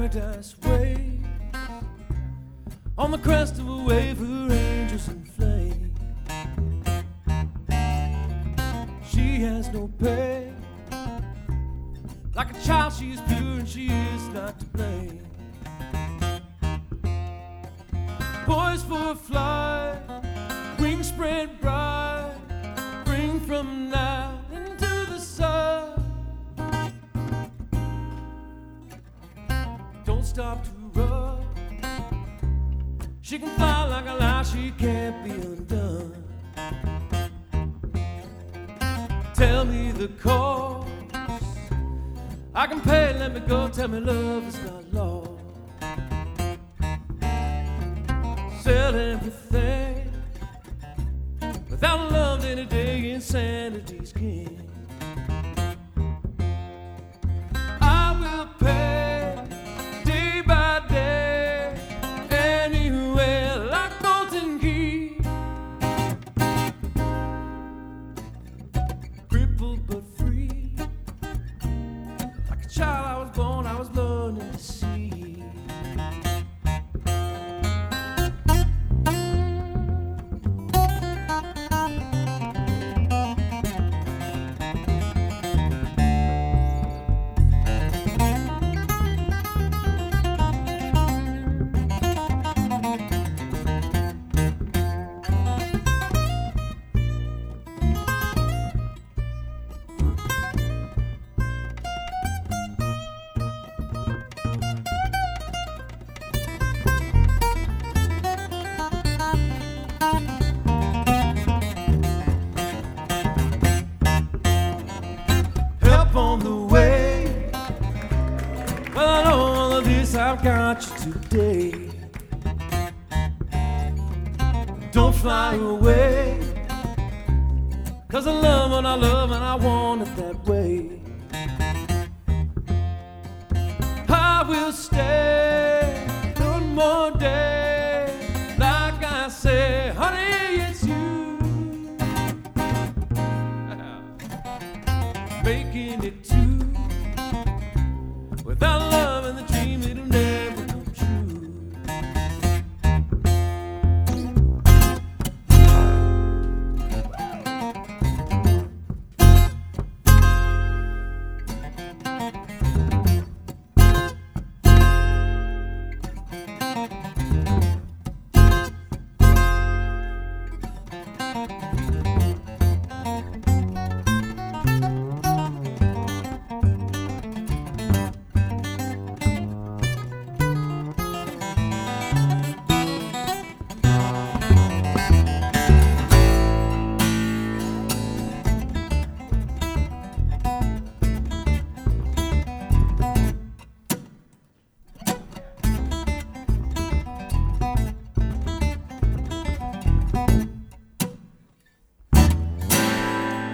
paradise way, on the crest of a wave, her angels in flame. She has no pain, like a child she is pure and she is not to blame. Poised for a flight, wings spread bright, bring from now into the sun. Don't stop to run, she can fly like a lie, she can't be undone. Tell me the cause, I can pay, let me go, tell me love is not lost. Sell everything, without love any day, insanity's king. I will pay day by day, anywhere like Bolton Key. Crippled but free, like a child I was born, I was learning to see. On the way, well, I know all of this, I've got you today. Don't fly away, 'cause I love what I love and I want it that way. I will stay one more day.